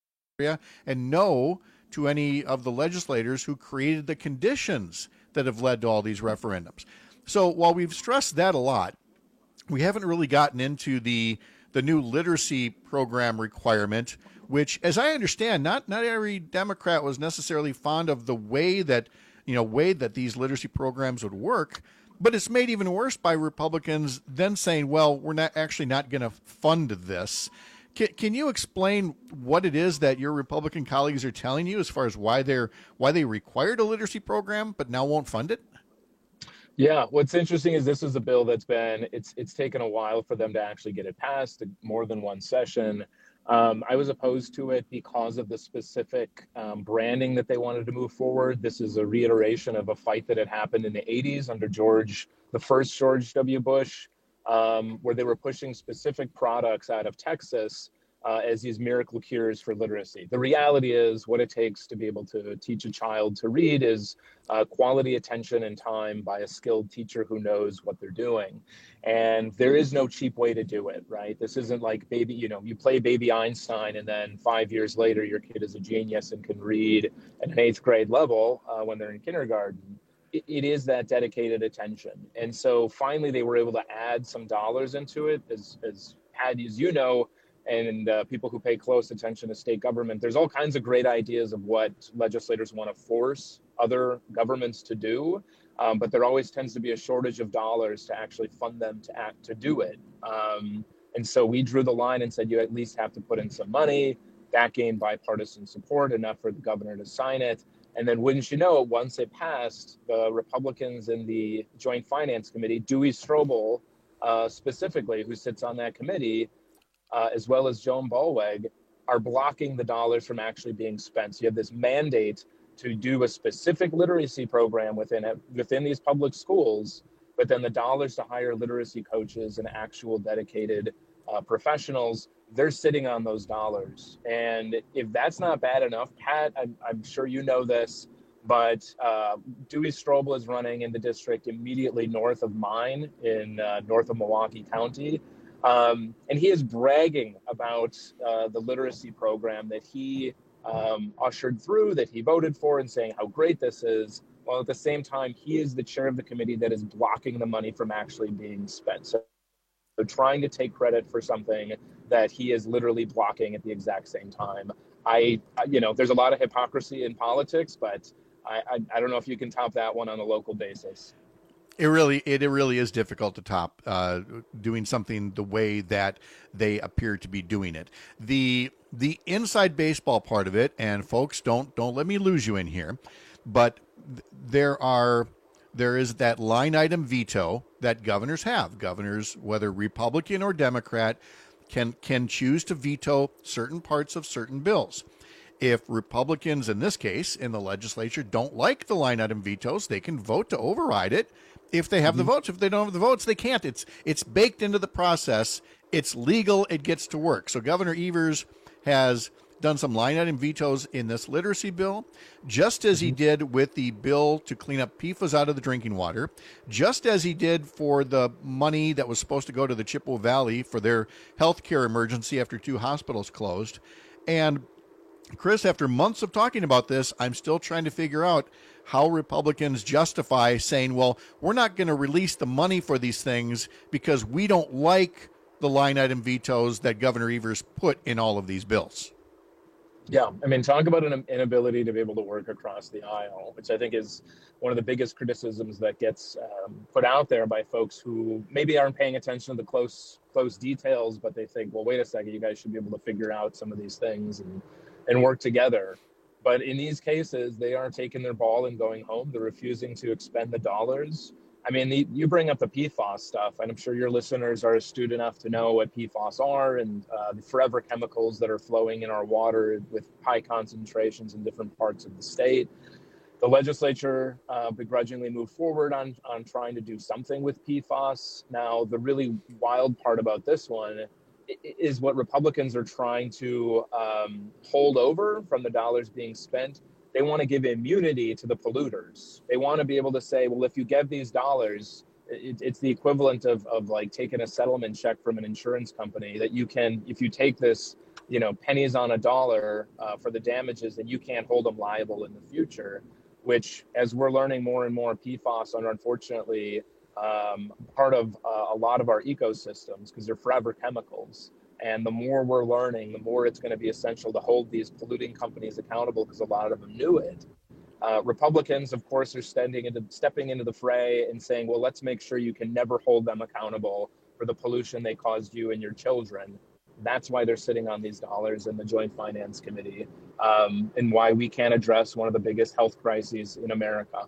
and no to any of the legislators who created the conditions that have led to all these referendums. So while we've stressed that a lot, we haven't really gotten into the the new literacy program requirement, which, as I understand, not every Democrat was necessarily fond of the way that these literacy programs would work. But it's made even worse by Republicans then saying, well, we're not going to fund this. Can you explain what it is that your Republican colleagues are telling you as far as why they required a literacy program but now won't fund it? Yeah, what's interesting is this is a bill that's it's taken a while for them to actually get it passed, more than one session. I was opposed to it because of the specific branding that they wanted to move forward. This is a reiteration of a fight that had happened in the 80s under the first George W. Bush, where they were pushing specific products out of Texas as these miracle cures for literacy. The reality is what it takes to be able to teach a child to read is quality attention and time by a skilled teacher who knows what they're doing. And there is no cheap way to do it, right? This isn't like you play baby Einstein and then 5 years later your kid is a genius and can read at an 8th grade level when they're in kindergarten. It is that dedicated attention. And so finally they were able to add some dollars into it. As Patty, as you know, and people who pay close attention to state government, there's all kinds of great ideas of what legislators want to force other governments to do, but there always tends to be a shortage of dollars to actually fund them to do it. And so we drew the line and said, you at least have to put in some money. That gained bipartisan support, enough for the governor to sign it. And then wouldn't you know, once it passed, the Republicans in the Joint Finance Committee, Dewey Strobel specifically, who sits on that committee, as well as Joan Ballweg, are blocking the dollars from actually being spent. So you have this mandate to do a specific literacy program within these public schools, but then the dollars to hire literacy coaches and actual dedicated professionals, they're sitting on those dollars. And if that's not bad enough, Pat, I'm sure you know this, but Dewey Strobel is running in the district immediately north of mine in north of Milwaukee County. And he is bragging about the literacy program that he ushered through, that he voted for, and saying how great this is, while at the same time, he is the chair of the committee that is blocking the money from actually being spent. So trying to take credit for something that he is literally blocking at the exact same time. There's a lot of hypocrisy in politics, but I don't know if you can top that one on a local basis. It really is difficult to top doing something the way that they appear to be doing it. The inside baseball part of it, and folks, don't let me lose you in here, but there is that line item veto that governors have. Governors, whether Republican or Democrat, can choose to veto certain parts of certain bills. If Republicans, in this case, in the legislature, don't like the line item vetoes, they can vote to override it. If they have the votes, if they don't have the votes, they can't. It's baked into the process. It's legal. It gets to work. So Governor Evers has done some line item vetoes in this literacy bill, just as he did with the bill to clean up PFAS out of the drinking water, just as he did for the money that was supposed to go to the Chippewa Valley for their health care emergency after 2 hospitals closed. And Chris, after months of talking about this, I'm still trying to figure out how Republicans justify saying, well, we're not going to release the money for these things because we don't like the line item vetoes that Governor Evers put in all of these bills. Yeah, I mean, talk about an inability to be able to work across the aisle, which I think is one of the biggest criticisms that gets put out there by folks who maybe aren't paying attention to the close details, but they think, well, wait a second, you guys should be able to figure out some of these things and work together. But in these cases, they are taking their ball and going home. They're refusing to expend the dollars. I mean, you bring up the PFAS stuff, and I'm sure your listeners are astute enough to know what PFAS are and the forever chemicals that are flowing in our water with high concentrations in different parts of the state. The legislature begrudgingly moved forward on trying to do something with PFAS. Now, the really wild part about this one is what Republicans are trying to hold over from the dollars being spent. They want to give immunity to the polluters. They want to be able to say, well, if you give these dollars, it's the equivalent of like taking a settlement check from an insurance company that you can, if you take this, pennies on a dollar for the damages, then you can't hold them liable in the future, which, as we're learning more and more, PFAS are unfortunately part of a lot of our ecosystems because they're forever chemicals. And the more we're learning, the more it's going to be essential to hold these polluting companies accountable, because a lot of them knew it. Republicans, of course, are stepping into the fray and saying, well, let's make sure you can never hold them accountable for the pollution they caused you and your children. That's why they're sitting on these dollars in the Joint Finance Committee, and why we can't address one of the biggest health crises in America.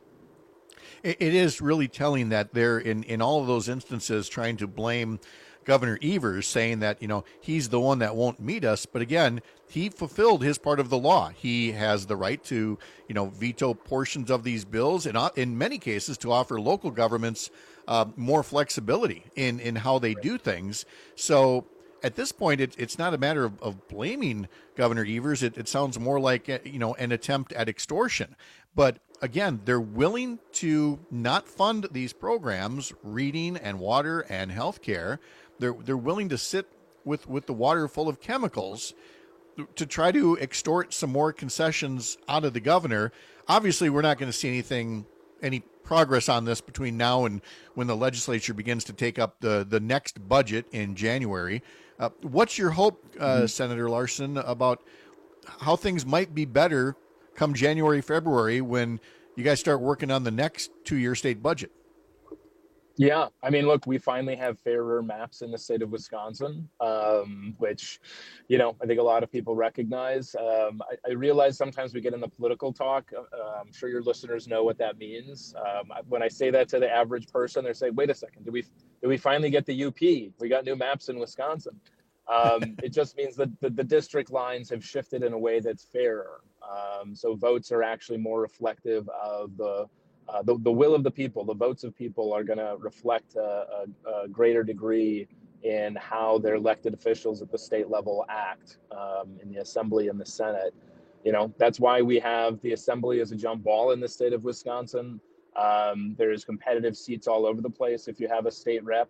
It is really telling that they're in all of those instances trying to blame Governor Evers, saying that, he's the one that won't meet us. But again, he fulfilled his part of the law. He has the right to, veto portions of these bills, and in many cases to offer local governments more flexibility in how they do things. So at this point, it's not a matter of blaming Governor Evers. It sounds more like, an attempt at extortion. But again, they're willing to not fund these programs, reading and water and healthcare. They're willing to sit with the water full of chemicals to try to extort some more concessions out of the governor. Obviously, we're not going to see any progress on this between now and when the legislature begins to take up the next budget in January. What's your hope, Senator Larson, about how things might be better come January, February, when you guys start working on the next 2-year state budget? Yeah, I mean, look, we finally have fairer maps in the state of Wisconsin, which, I think a lot of people recognize. I realize sometimes we get in the political talk. I'm sure your listeners know what that means. When I say that to the average person, they're saying, wait a second, did we finally get the UP? We got new maps in Wisconsin. It just means that the district lines have shifted in a way that's fairer. So votes are actually more reflective of the will of the people. The votes of people are going to reflect a greater degree in how their elected officials at the state level act in the Assembly and the Senate. That's why we have the Assembly as a jump ball in the state of Wisconsin. There's competitive seats all over the place. If you have a state rep,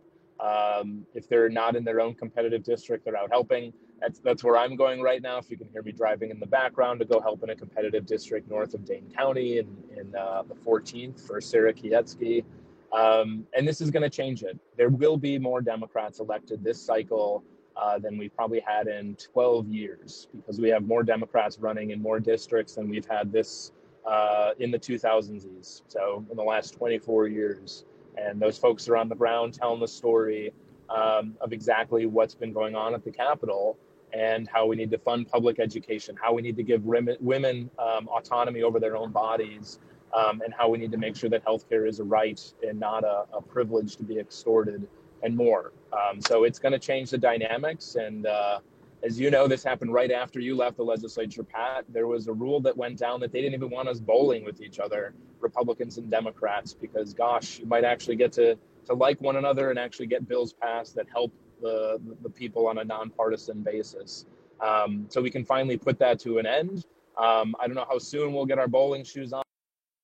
if they're not in their own competitive district, they're out helping. That's where I'm going right now. If you can hear me driving in the background, to go help in a competitive district north of Dane County in the 14th for Sarah Kietsky. And this is going to change it. There will be more Democrats elected this cycle than we probably had in 12 years, because we have more Democrats running in more districts than we've had this in the 2000s. So in the last 24 years. And those folks are on the ground telling the story of exactly what's been going on at the Capitol, and how we need to fund public education, how we need to give women autonomy over their own bodies, and how we need to make sure that healthcare is a right and not a privilege to be extorted, and more. So it's going to change the dynamics. And as you know, this happened right after you left the legislature, Pat. There was a rule that went down that they didn't even want us bowling with each other, Republicans and Democrats, because, gosh, you might actually get to like one another and actually get bills passed that help the people on a nonpartisan basis. So we can finally put that to an end. I don't know how soon we'll get our bowling shoes on.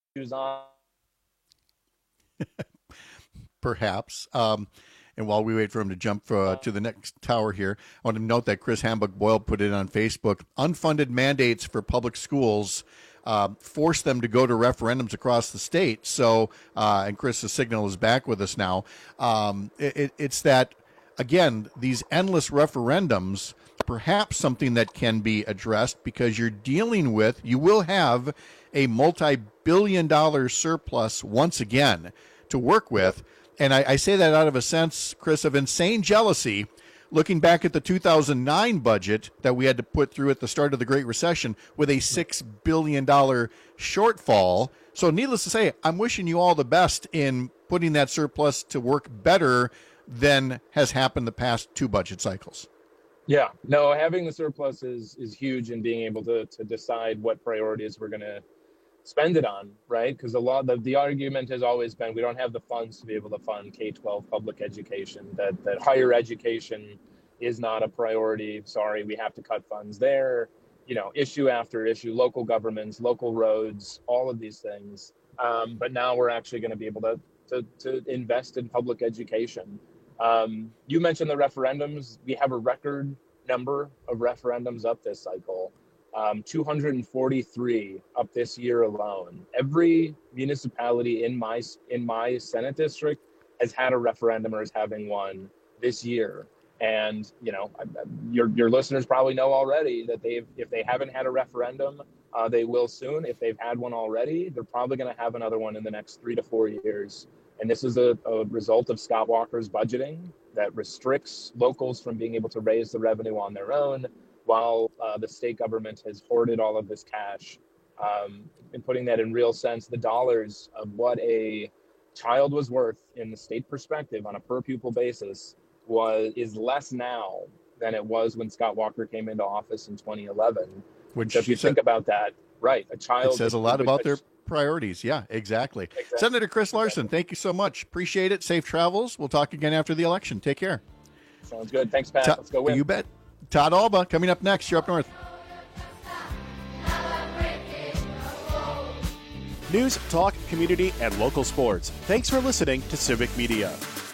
Perhaps. And while we wait for him to jump to the next tower here, I want to note that Chris Hambuck-Boyle put it on Facebook. Unfunded mandates for public schools force them to go to referendums across the state. So, and Chris's signal is back with us now. It's that, again, these endless referendums, perhaps something that can be addressed, because you will have a multi-billion-dollar surplus once again to work with. And I say that out of a sense, Chris, of insane jealousy, looking back at the 2009 budget that we had to put through at the start of the Great Recession with a $6 billion shortfall. So needless to say, I'm wishing you all the best in putting that surplus to work better than has happened the past 2 budget cycles. Yeah, no, having the surplus is huge in being able to decide what priorities we're going to spend it on, right? Because the argument has always been we don't have the funds to be able to fund K-12 public education, that higher education is not a priority. Sorry, we have to cut funds there. Issue after issue, local governments, local roads, all of these things. But now we're actually going to be able to invest in public education. You mentioned the referendums. We have a record number of referendums up this cycle. 243 up this year alone. Every municipality in my Senate district has had a referendum or is having one this year. And, your listeners probably know already that if they haven't had a referendum, they will soon. If they've had one already, they're probably going to have another one in the next 3 to 4 years. And this is a result of Scott Walker's budgeting that restricts locals from being able to raise the revenue on their own, while the state government has hoarded all of this cash. And putting that in real sense, the dollars of what a child was worth in the state perspective on a per pupil basis is less now than it was when Scott Walker came into office in 2011. So if you think about that, right, a child... It says a lot about their priorities. Yeah, exactly. Senator Chris Larson, thank you so much. Appreciate it. Safe travels. We'll talk again after the election. Take care. Sounds good. Thanks, Pat. Let's go win. You bet. Todd Alba coming up next. You're up north. News, talk, community, and local sports. Thanks for listening to Civic Media.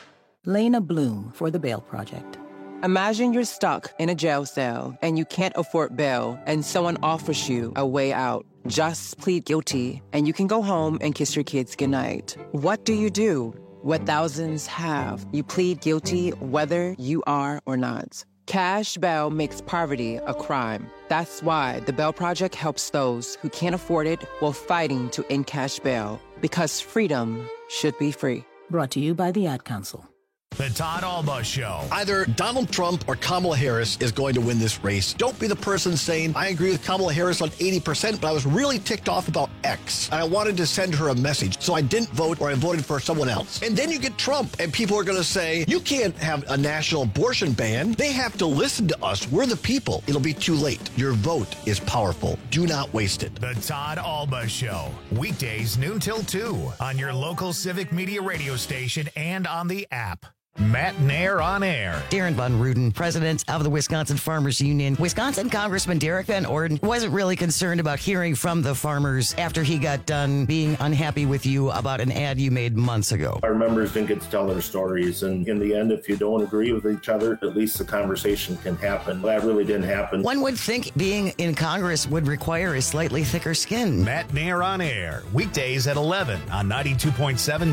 Lena Bloom for the Bail Project. Imagine you're stuck in a jail cell and you can't afford bail and someone offers you a way out. Just plead guilty and you can go home and kiss your kids goodnight. What do? What thousands have. You plead guilty whether you are or not. Cash bail makes poverty a crime. That's why the Bail Project helps those who can't afford it while fighting to end cash bail. Because freedom should be free. Brought to you by the Ad Council. The Todd Alba Show. Either Donald Trump or Kamala Harris is going to win this race. Don't be the person saying, I agree with Kamala Harris on 80%, but I was really ticked off about X. And I wanted to send her a message, so I didn't vote or I voted for someone else. And then you get Trump, and people are going to say, you can't have a national abortion ban. They have to listen to us. We're the people. It'll be too late. Your vote is powerful. Do not waste it. The Todd Alba Show. Weekdays noon till 2 on your local Civic Media radio station and on the app. Matt Nair on air. Darren Von Ruden, president of the Wisconsin Farmers Union. Wisconsin Congressman Derek Van Orden wasn't really concerned about hearing from the farmers after he got done being unhappy with you about an ad you made months ago. Our members didn't get to tell their stories, and in the end, if you don't agree with each other, at least the conversation can happen. That really didn't happen. One would think being in Congress would require a slightly thicker skin. Matt Nair on air. Weekdays at 11 on 92.7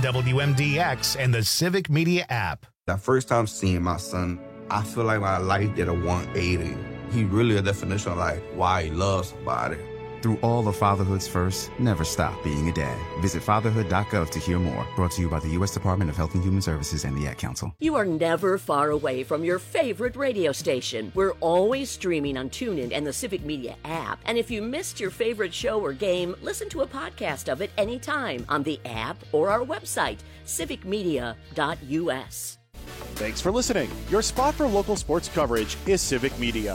WMDX and the Civic Media app. That first time seeing my son, I feel like my life did a 180. He really a definition of like why he loves somebody. Through all of fatherhood's first, never stop being a dad. Visit fatherhood.gov to hear more. Brought to you by the U.S. Department of Health and Human Services and the Ad Council. You are never far away from your favorite radio station. We're always streaming on TuneIn and the Civic Media app. And if you missed your favorite show or game, listen to a podcast of it anytime on the app or our website, civicmedia.us. Thanks for listening. Your spot for local sports coverage is Civic Media.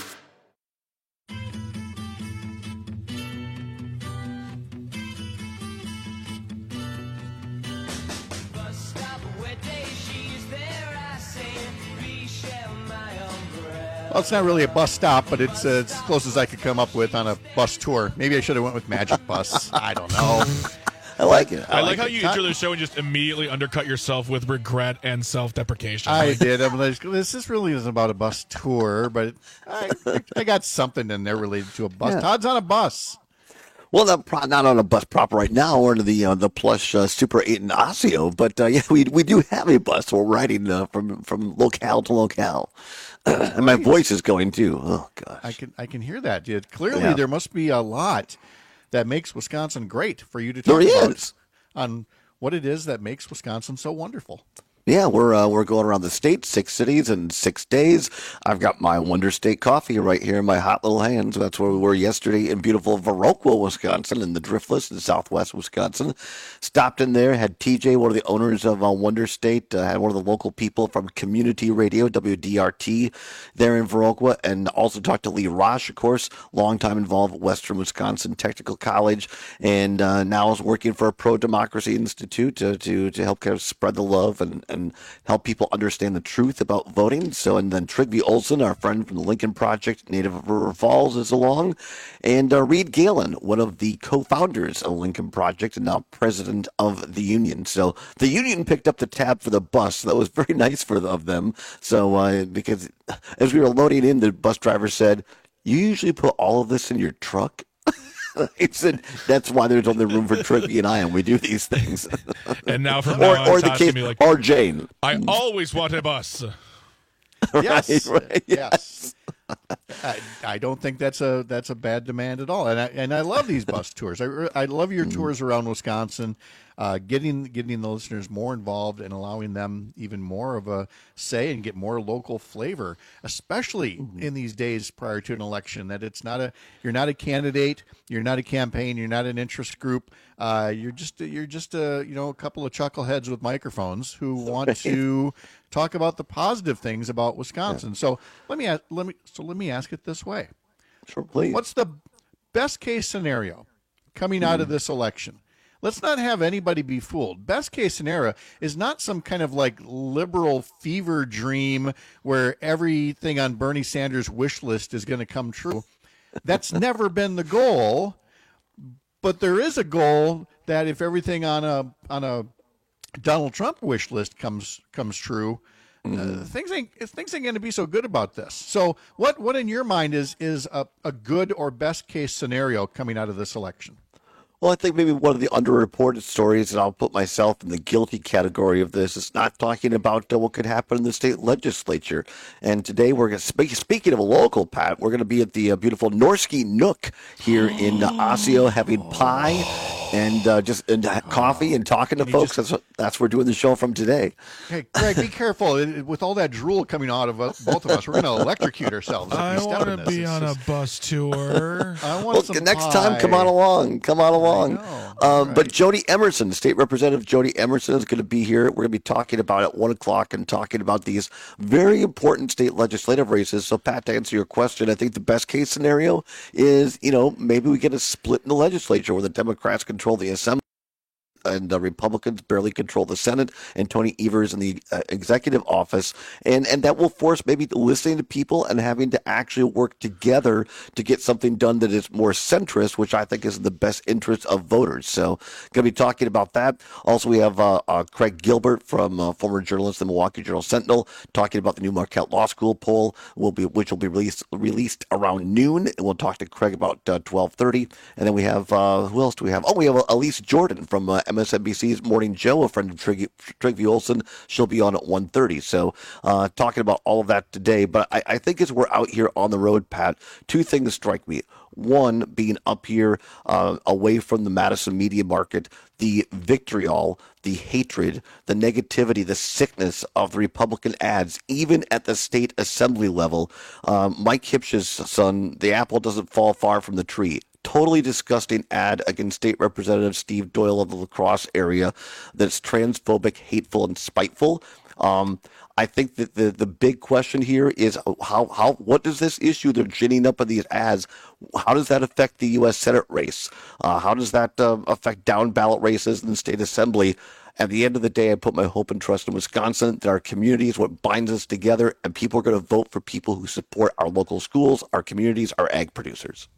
Well, it's not really a bus stop, but it's as close as I could come up with on a bus tour. Maybe I should have went with Magic Bus. I don't know. I like it. I like how you intro the show and just immediately undercut yourself with regret and self-deprecation. I did. I'm like, this really isn't about a bus tour, but I got something in there related to a bus. Yeah. Todd's on a bus. Well, not on a bus proper right now. We're in the plush Super 8 in Osseo, but yeah, we do have a bus. We're riding from locale to locale, and my voice is going too. Oh gosh, I can hear that, dude. Clearly, there must be a lot that makes Wisconsin great for you to talk about on what it is that makes Wisconsin so wonderful. Yeah, we're going around the state, 6 cities in 6 days. I've got my Wonder State coffee right here in my hot little hands. That's where we were yesterday in beautiful Viroqua, Wisconsin, in the Driftless in southwest Wisconsin. Stopped in there, had TJ, one of the owners of Wonder State, had one of the local people from Community Radio, WDRT, there in Viroqua, and also talked to Lee Rosh, of course, longtime involved at Western Wisconsin Technical College, and now is working for a Pro-Democracy Institute to help kind of spread the love and help people understand the truth about voting. So, and then Trygve Olsen, our friend from the Lincoln Project, native of River Falls, is along. And Reed Galen, one of the co-founders of the Lincoln Project and now president of the union. So the union picked up the tab for the bus. So that was very nice of them. So because as we were loading in, the bus driver said, "You usually put all of this in your truck?" He said that's why there's only room for Trygve and I, and we do these things. And now from now on, or the case, like, or Jane. I always want a bus. Yes, right? Yes. I don't think that's a bad demand at all, and I love these bus tours. I love your tours around Wisconsin, getting the listeners more involved and allowing them even more of a say and get more local flavor, especially in these days prior to an election. That you're not a candidate, you're not a campaign, you're not an interest group. You're just a couple of chuckleheads with microphones who want to talk about the positive things about Wisconsin. So let me ask it this way. Sure, please. What's the best case scenario coming out of this election? Let's not have anybody be fooled. Best case scenario is not some kind of like liberal fever dream where everything on Bernie Sanders' wish list is going to come true. That's never been the goal. But there is a goal that if everything on a Donald Trump wish list comes true, things ain't going to be so good about this. So what in your mind is a good or best case scenario coming out of this election? Well, I think maybe one of the underreported stories, and I'll put myself in the guilty category of this, is not talking about what could happen in the state legislature. And today we're going to speaking of a local, Pat, we're going to be at the beautiful Norski Nook here in Osseo, having pie and coffee and talking to folks. That's where we're doing the show from today. Hey, Greg, be careful. With all that drool coming out of both of us, we're going to electrocute ourselves. I want to be on a bus tour. I want some next pie. time, come on along. Right. But Jody Emerson, State Representative Jody Emerson, is going to be here. We're going to be talking about at 1 o'clock and talking about these very important state legislative races. So, Pat, to answer your question, I think the best case scenario is, maybe we get a split in the legislature where the Democrats control the Assembly and the Republicans barely control the Senate, and Tony Evers in the executive office, and that will force maybe listening to people and having to actually work together to get something done that is more centrist, which I think is in the best interest of voters. So, going to be talking about that. Also, we have Craig Gilbert from former journalist, the Milwaukee Journal Sentinel, talking about the new Marquette Law School poll, which will be released around noon, and we'll talk to Craig about 12:30. And then we have who else do we have? Oh, we have Elise Jordan from MSNBC's Morning Joe, a friend of Trygve Olsen. She'll be on at 1:30. So talking about all of that today. But I think as we're out here on the road, Pat, two things strike me. One, being up here away from the Madison media market, the vitriol, the hatred, the negativity, the sickness of the Republican ads, even at the state assembly level. Mike Hipsch's son, the apple doesn't fall far from the tree. Totally disgusting ad against State Representative Steve Doyle of the La Crosse area that's transphobic, hateful, and spiteful. I think that the big question here is what does this issue they're ginning up in these ads, how does that affect the U.S. Senate race? How does that affect down ballot races in the state assembly? At the end of the day, I put my hope and trust in Wisconsin, that our community is what binds us together, and people are going to vote for people who support our local schools, our communities, our ag producers.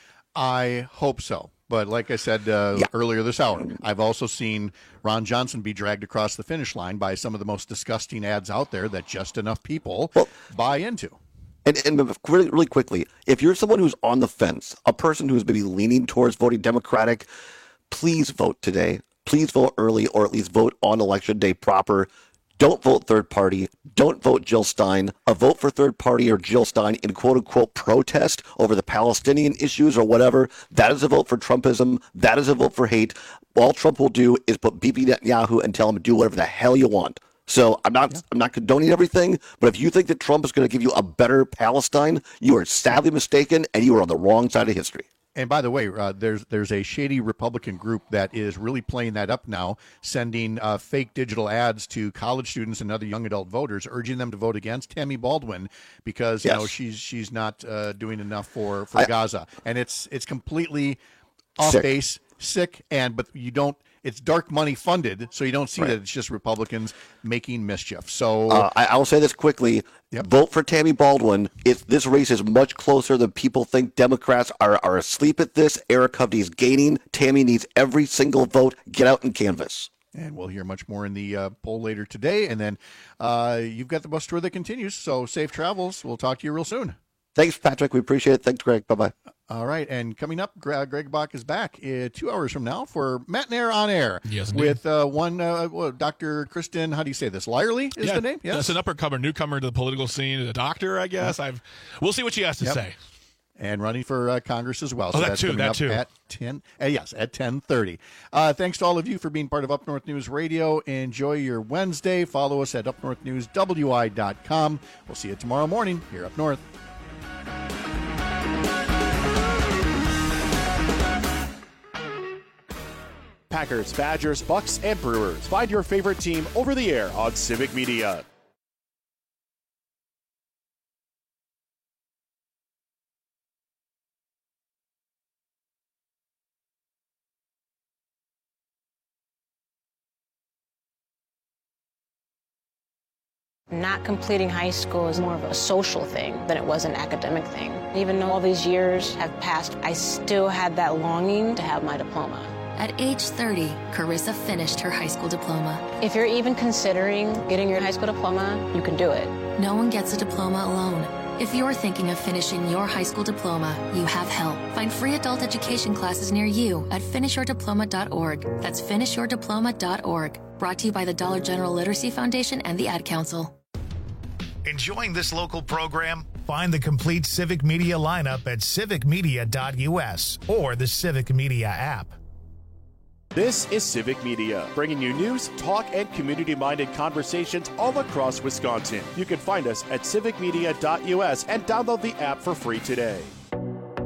I hope so. But like I said earlier this hour, I've also seen Ron Johnson be dragged across the finish line by some of the most disgusting ads out there that just enough people buy into. And really quickly, if you're someone who's on the fence, a person who's maybe leaning towards voting Democratic, please vote today. Please vote early, or at least vote on Election Day proper. Don't vote third party. Don't vote Jill Stein. A vote for third party or Jill Stein in quote-unquote protest over the Palestinian issues or whatever, that is a vote for Trumpism. That is a vote for hate. All Trump will do is put Bibi Netanyahu and tell him to do whatever the hell you want. So I'm not condoning everything, but if you think that Trump is going to give you a better Palestine, you are sadly mistaken, and you are on the wrong side of history. And by the way, there's a shady Republican group that is really playing that up now, sending fake digital ads to college students and other young adult voters, urging them to vote against Tammy Baldwin because she's not doing enough for Gaza, and it's completely off base, sick, but you don't. It's dark money funded, so you don't see that it's just Republicans making mischief. So I will say this quickly. Vote for Tammy Baldwin. This race is much closer than people think. Democrats are asleep at this. Eric Hovde is gaining. Tammy needs every single vote. Get out and canvass. And we'll hear much more in the poll later today. And then you've got the bus tour that continues, so safe travels. We'll talk to you real soon. Thanks, Patrick. We appreciate it. Thanks, Greg. Bye-bye. All right, and coming up, Greg Bach is back 2 hours from now for Matt and Air on Air. Yes, indeed. With Dr. Kristen, how do you say this? Lyerly is the name? Yes. That's an upper-comer, newcomer to the political scene, a doctor, I guess. We'll see what she has to say. And running for Congress as well. So that's coming up at 10. Yes, at 10:30. Thanks to all of you for being part of Up North News Radio. Enjoy your Wednesday. Follow us at upnorthnewswi.com. We'll see you tomorrow morning here up north. Packers, Badgers, Bucks, and Brewers. Find your favorite team over the air on Civic Media. Not completing high school is more of a social thing than it was an academic thing. Even though all these years have passed, I still had that longing to have my diploma. At age 30, Carissa finished her high school diploma. If you're even considering getting your high school diploma, you can do it. No one gets a diploma alone. If you're thinking of finishing your high school diploma, you have help. Find free adult education classes near you at finishyourdiploma.org. That's finishyourdiploma.org. Brought to you by the Dollar General Literacy Foundation and the Ad Council. Enjoying this local program? Find the complete Civic Media lineup at civicmedia.us or the Civic Media app. This is Civic Media, bringing you news, talk, and community-minded conversations all across Wisconsin. You can find us at civicmedia.us and download the app for free today.